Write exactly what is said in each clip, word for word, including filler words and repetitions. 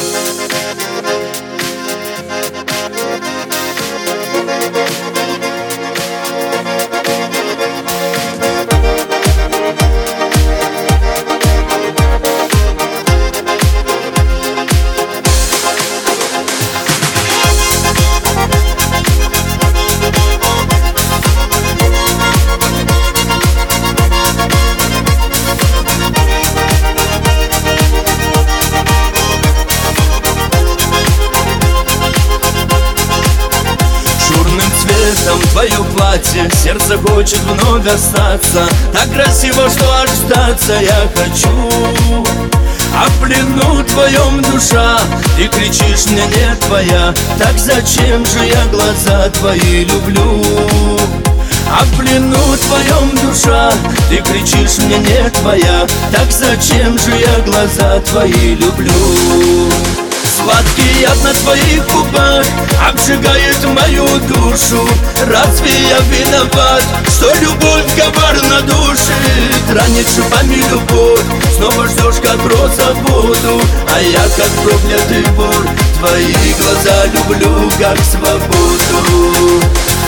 Твое платье, сердце хочет вновь остаться. Так красиво, что аж сдаться я хочу. А в плену твоем душа, ты кричишь мне не твоя. Так зачем же я глаза твои люблю? А в плену твоем душа, ты кричишь мне не твоя. Так зачем же я глаза твои люблю? Сладкий яд на твоих губах обжигает мою душу. Разве я виноват, что любовь коварно душит? Ранит шипами любовь, снова ждешь как роза воду. А я как проклятый вор, твои глаза люблю как свободу.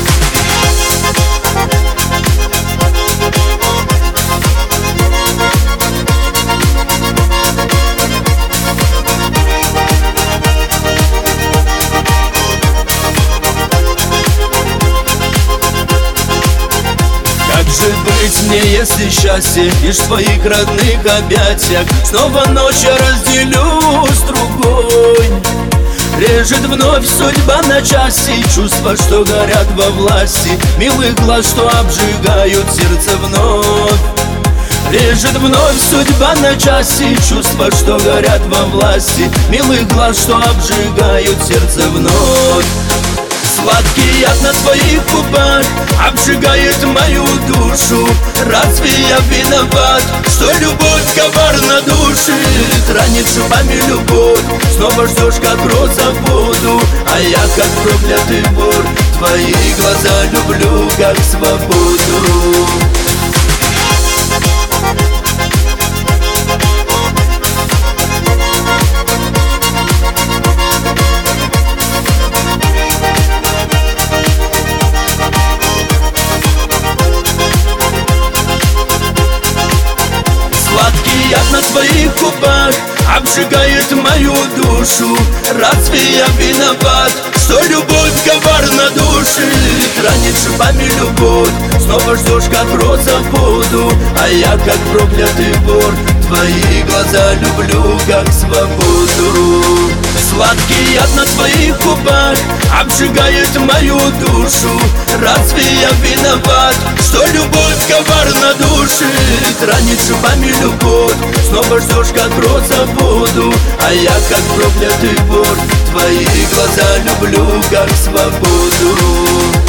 Может быть мне, если счастье лишь в твоих родных объятиях, снова ночь я разделю с другой. Режет вновь судьба на части, чувства, что горят во власти, милых глаз, что обжигают сердце вновь. Режет вновь судьба на части, чувства, что горят во власти, милых глаз, что обжигают сердце вновь. Сладкий яд на твоих губах обжигает мою душу. Разве я виноват, что любовь коварно душит? Ранит шипами любовь, снова ждешь как роза воду. А я как проклятый вор, твои глаза люблю как свободу. Яд на твоих губах обжигает мою душу. Разве я виноват, что любовь коварно душит? Ранит шипами любовь, снова ждешь как роза воду. А я как проклятый вор, твои глаза люблю как свободу. Сладкий яд на твоих губах обжигает мою душу. Разве я виноват, что любовь коварно душит? Ранит шипами любовь, снова ждешь как роза воду. А я как проклятый вор, твои глаза люблю как свободу.